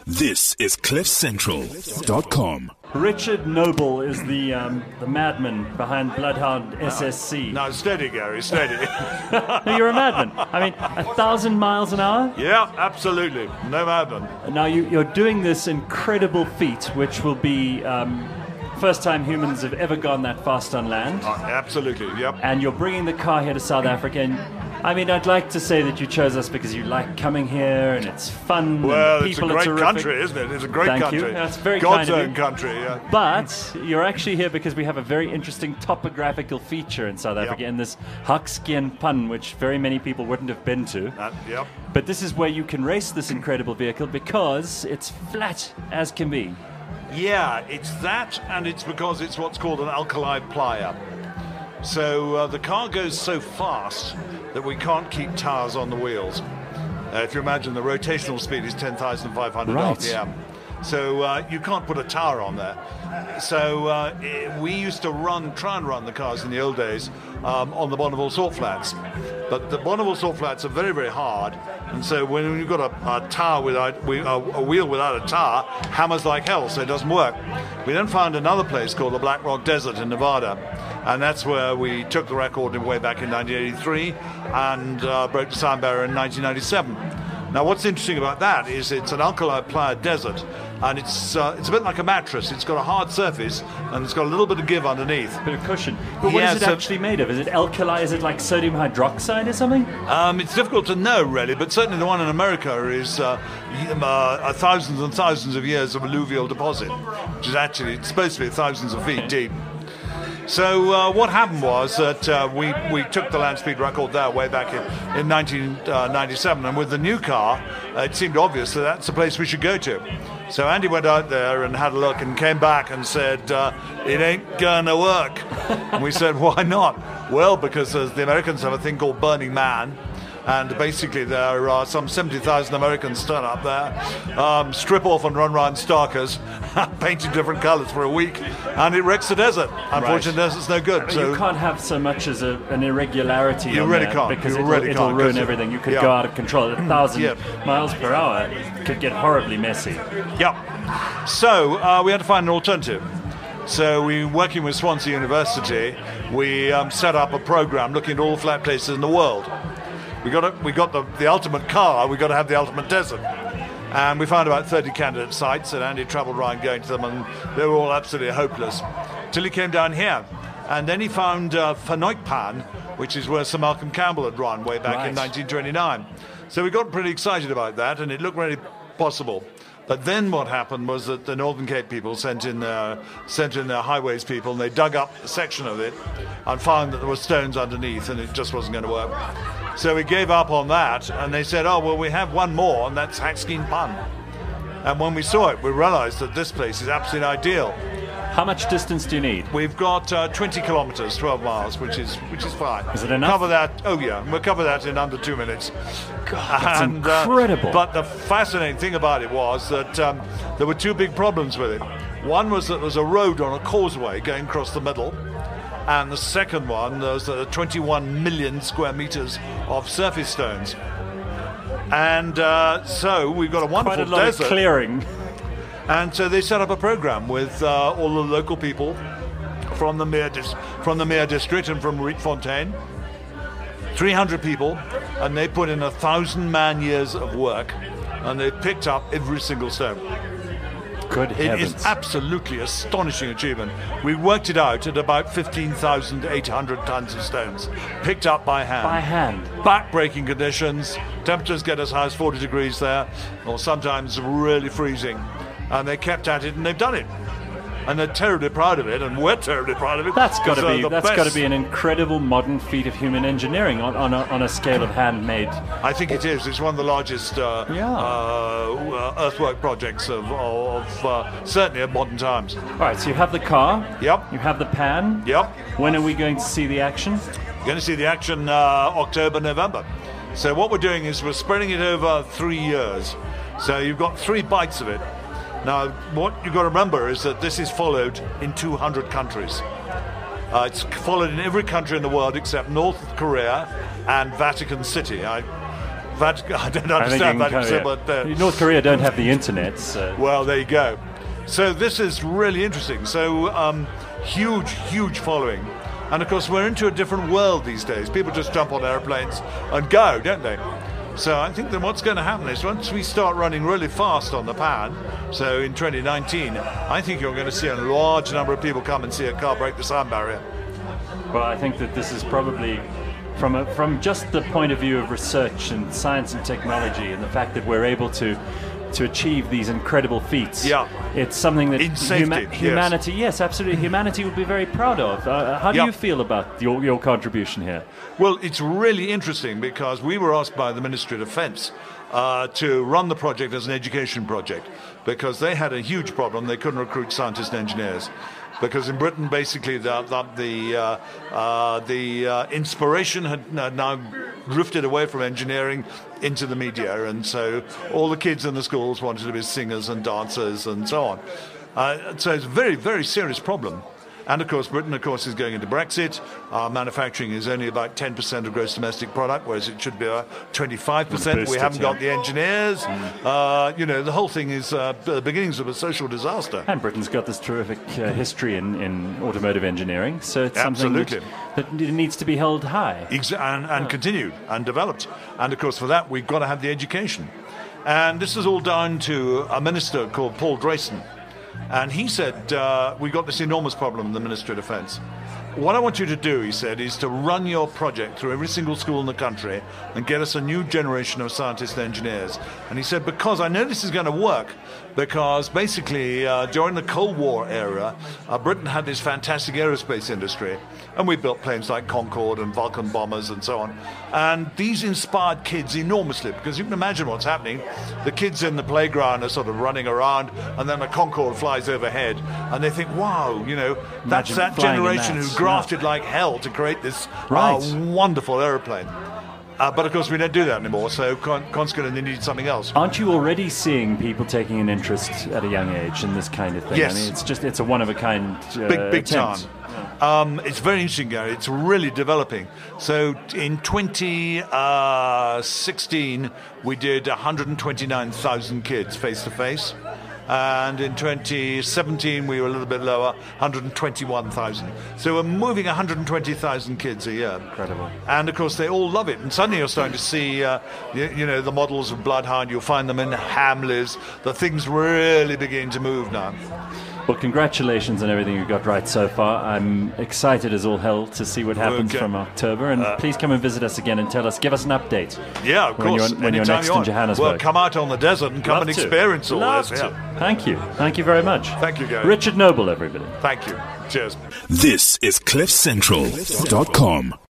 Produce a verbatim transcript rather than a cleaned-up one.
This is cliff central dot com. Richard Noble is the um, the madman behind Bloodhound S S C. No, steady, Gary, steady. No, you're a madman. I mean, a thousand miles an hour? Yeah, absolutely. No madman. Now, you, you're doing this incredible feat, which will be um, first time humans have ever gone that fast on land. Uh, absolutely, yep. And you're bringing the car here to South Africa. And I mean, I'd like to say that you chose us because you like coming here and it's fun. Well, and the it's a people great are terrific. country, isn't it? It's a great Thank country. you. That's very God's kind of own you. country, yeah. But you're actually here because we have a very interesting topographical feature in South Africa, Yep. in this Hakskien Pan, which very many people wouldn't have been to. Uh, yep. But this is where you can race this incredible vehicle because it's flat as can be. Yeah, it's that, and it's because it's what's called an alkali plier. So uh, the car goes so fast that we can't keep tires on the wheels. Uh, if you imagine, the rotational speed is ten thousand five hundred Right. R P M. So uh, you can't put a tire on there. So uh, i we used to run, try and run the cars in the old days um, on the Bonneville salt flats. But the Bonneville salt flats are very, very hard. And so when you've got a, a tire without, we- a, a wheel without a tire, hammers like hell, so it doesn't work. We then found another place called the Black Rock Desert in Nevada. And that's where we took the record way back in nineteen eighty-three and uh, broke the sound barrier in nineteen ninety-seven. Now, what's interesting about that is it's an alkali plier desert, and it's uh, it's a bit like a mattress. It's got a hard surface, and it's got a little bit of give underneath. Bit of cushion. But what Yeah, is it so- actually made of? Is it alkali? Is it like sodium hydroxide or something? Um, it's difficult to know, really, but certainly the one in America is uh, y- uh, thousands and thousands of years of alluvial deposit, which is actually it's supposed to be thousands of feet deep. So uh, what happened was that uh, we, we took the land speed record there way back in, in nineteen ninety-seven, and with the new car, uh, it seemed obvious that that's the place we should go to. So Andy went out there and had a look and came back and said, uh, it ain't gonna work. And we said, why not? Well, because uh, the Americans have a thing called Burning Man. And basically there are some seventy thousand Americans turn up there, um, strip off and run around Starkers, painted different colours for a week, and it wrecks the desert. Unfortunately, the desert's no good. So you can't have so much as a, an irregularity You on really there can't. because You it'll, really it'll can't, ruin 'cause it- everything. You could yeah. go out of control. A thousand Yeah. miles per hour could get horribly messy. Yeah. So uh, we had to find an alternative. So we, working with Swansea University, we um, set up a program looking at all flat places in the world. We got a, we got the, the ultimate car. We got to have the ultimate desert, and we found about thirty candidate sites. And Andy travelled around going to them, and they were all absolutely hopeless. Till he came down here, and then he found uh, Phenoikpan, which is where Sir Malcolm Campbell had run way back Right. in nineteen twenty-nine. So we got pretty excited about that, and it looked really possible. But then what happened was that the Northern Cape people sent in their, sent in their highways people, and they dug up a section of it and found that there were stones underneath, and it just wasn't going to work. So we gave up on that, and they said, oh, well, we have one more, and that's Hakskien Pan. And when we saw it, we realized that this place is absolutely ideal. How much distance do you need? We've got uh, twenty kilometres, twelve miles, which is which is fine. Is it enough? Cover that. Oh yeah, we'll cover that in under two minutes. God, that's And, uh, incredible. but the fascinating thing about it was that um, there were two big problems with it. One was that there was a road on a causeway going across the middle, and the second one was that there were twenty-one million square metres of surface stones. And uh, so we've got a Quite wonderful a lot desert. of clearing. And so they set up a program with uh, all the local people from the Mere dis- from the Mere district and from Rietfontein, three hundred people, and they put in a thousand man years of work, and they picked up every single stone. Good It heavens. is absolutely astonishing achievement. We worked it out at about fifteen thousand eight hundred tons of stones, picked up by hand. By hand. Back-breaking conditions. Temperatures get as high as forty degrees there, or sometimes really freezing. And they kept at it, and they've done it. And they're terribly proud of it, and we're terribly proud of it. That's got to It's, uh, be the that's best. got to be an incredible modern feat of human engineering on, on, a, on a scale of handmade. I think it is. It's one of the largest uh, Yeah. uh, earthwork projects of, of uh, certainly of modern times. All right, so you have the car. Yep. You have the pan. Yep. When are we going to see the action? You're going to see the action uh, October, November. So what we're doing is we're spreading it over three years. So you've got three bites of it. Now, what you've got to remember is that this is followed in two hundred countries. Uh, it's followed in every country in the world except North Korea and Vatican City. I, Vatican, I don't I think understand in Vatican, Korea- but uh, North Korea don't have the internet, so well, there you go. So this is really interesting. So um, huge, huge following. And of course, we're into a different world these days. People just jump on airplanes and go, don't they? So I think that what's going to happen is once we start running really fast on the pan, so in twenty nineteen, I think you're going to see a large number of people come and see a car break the sound barrier. well, I think that this is probably from a, from just the point of view of research and science and technology, and the fact that we're able to to achieve these incredible feats. Yeah. It's something that In safety, yes. humanity, yes, absolutely, humanity would be very proud of. Uh, how do Yeah. you feel about your, your contribution here? Well, it's really interesting because we were asked by the Ministry of Defence uh, to run the project as an education project because they had a huge problem. They couldn't recruit scientists and engineers. Because in Britain, basically, the the the, uh, uh, the uh, inspiration had uh, now drifted away from engineering into the media, and so all the kids in the schools wanted to be singers and dancers and so on. Uh, so it's a very, very serious problem. And of course, Britain, of course, is going into Brexit. Our manufacturing is only about ten percent of gross domestic product, whereas it should be about twenty-five percent. Boost We it, haven't yeah. got the engineers. Mm. Uh, you know, the whole thing is uh, the beginnings of a social disaster. And Britain's got this terrific uh, history in, in automotive engineering, so it's Absolutely. something that, that needs to be held high. Ex- and, and continued and developed. And of course, for that, we've got to have the education. And this is all down to a minister called Paul Drayson. And he said, uh, we got this enormous problem in the Ministry of Defence. What I want you to do, he said, is to run your project through every single school in the country and get us a new generation of scientists and engineers. And he said, because I know this is going to work, because basically uh, during the Cold War era, uh, Britain had this fantastic aerospace industry, and we built planes like Concorde and Vulcan bombers and so on. And these inspired kids enormously, because you can imagine what's happening. The kids in the playground are sort of running around, and then the Concorde flies overhead, and they think, wow, you know, that's Imagine that flying in generation that. who grafted like hell to create this Right. uh, wonderful aeroplane. Uh, but of course, we don't do that anymore, so con- consequently, they need something else. Aren't you already seeing people taking an interest at a young age in this kind of thing? Yes. I mean, it's just it's a one of a kind uh, Big, big time. attempt. Um, it's very interesting, Gary. It's really developing. So in twenty sixteen, we did one hundred twenty-nine thousand kids face-to-face. And in twenty seventeen, we were a little bit lower, one hundred twenty-one thousand. So we're moving one hundred twenty thousand kids a year. Incredible. And of course, they all love it. And suddenly you're starting to see, uh, you, you know, the models of Bloodhound. You'll find them in Hamleys. The things really begin to move now. Well, congratulations on everything you've got right so far. I'm excited as all hell to see what happens Okay. from October. And Uh, please come and visit us again and tell us, give us an update. Yeah, of when course. You're, when you're Anytime next you in want. Johannesburg. Well, come out on the desert and come Love and to. experience all Love this. to. Yeah. Thank you. Thank you very much. Thank you, Gary. Richard Noble, everybody. Thank you. Cheers. This is cliff central dot com.